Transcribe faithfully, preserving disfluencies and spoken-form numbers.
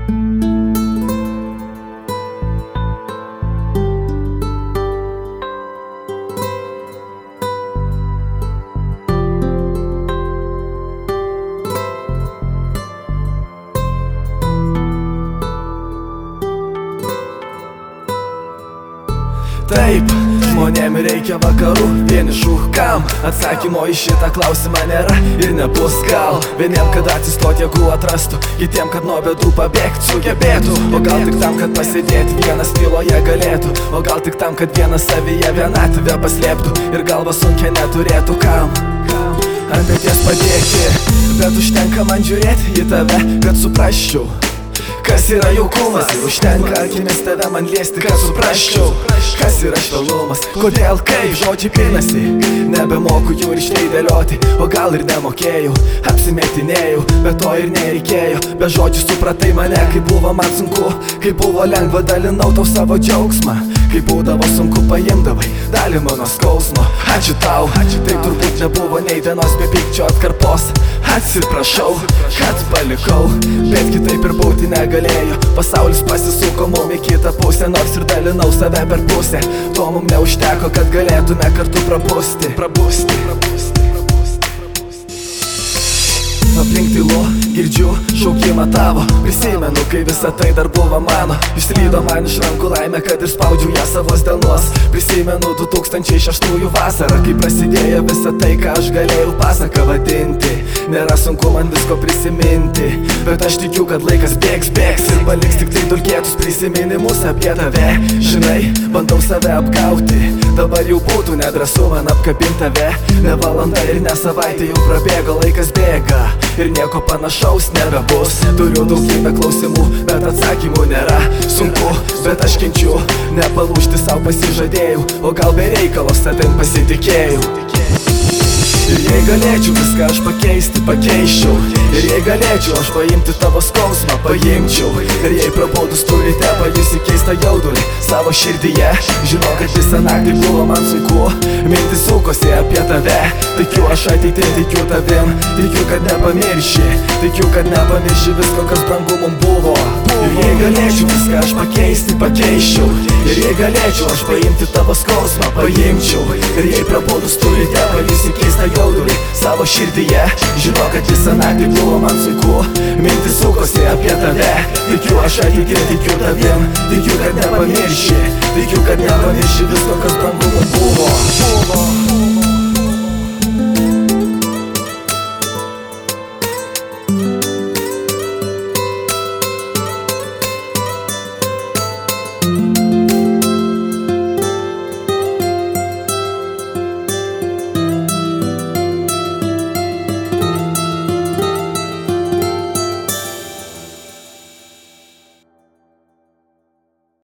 Taip, žmonėm reikia vakarų vienišų, kam atsakymo į šitą klausimą nėra ir nebus gal. Vieniem, kad atsistot jėgų atrastų, kitiem, kad nuo bėdų pabėgt sugebėtų. O gal tik tam, kad pasėdėti vienas tyloje galėtų. O gal tik tam, kad vienas savyje vienatvę paslėptų ir galvą sunkia neturėtų kam ant peties padėti. Bet užtenka man žiūrėti į tave, kad suprasčiau kas yra jaukumas, ir užtenka akimis tave man liesti, kad suprasčiau kas yra švelnumas, kodėl, kaip žodžiai pinasi. Nebemoku jų ryškiai dėlioti, o gal ir nemokėjau, apsimetinėjau, bet to ir nereikėjo. Be žodžių supratai mane, kai buvo man sunku, kai buvo lengva dalinau tau savo džiaugsmą, kai būdavo sunku paimdavai dalį mano skausmo. Ačiū tau, ačiū, tai turbūt nebuvo nei dienos be pykčio atkarpos. Atsiprašau, kad palikau, bet kitaip ir būti negalėjo. Pasaulis pasisuko mum į kitą pusę, nors ir dalinau save per pusę. To mum neužteko, kad galėtume kartu prabusti, prabusti, prabusti. Aplink tylu, girdžiu šaukimą tavo. Prisimenu, kai visa tai dar buvo mano. Išslydo man iš rankų laimė, kad ir spaudžiu ją savos dienos. Prisimenu du tūkstančiai šeštųjų vasarą, kai prasidėjo visa tai, ką aš galėjau pasaką vadinti. Nėra sunku man visko prisiminti, bet aš tikiu, kad laikas bėgs, bėgs ir paliks tik tai dulkėtus prisiminimus apie tave. Žinai, bandau save apgauti, dabar jau būtų nedrąsu man apkabint tave. Ne valanda ir ne savaitė jau prabėgo, laikas bėga ir nieko panašaus nebebus. Turiu daugybę klausimų, bet atsakymų nėra. Sunku, bet aš kenčiu, nepalūžti savo pasižadėjau, o gal be reikalo savim pasitikėjau. Ir jei galėčiau viską aš pakeisti, pakeiščiau. Ir jei galėčiau aš paimti tavo skausmą, paimčiau. Ir jei prabudus turite pajusi keistą jaudulį savo širdyje, žinau, kad visą naktį buvo man sunku, mintis sukosi apie tave. Tikiu aš ateitį, tikiu tavim, tikiu, kad nepamirši, tikiu, kad nepamirši visko, kas brangu mum buvo. Ir jei galėčiau viską aš pakeisti, pakeiščiau. Ir jei galėčiau aš paimti tavo skausmą, paimčiau. Ir jei prabudus turite pajusi keistą jaudulį savo širdyje, žinau, kad visą naktį buvo man sunku, mintis sukosi apie tave. Tikiu aš ateitį, tikiu tavim, tikiu, kad nepamirši, tikiu, kad nepamirši visko, kas brangu mum buvo.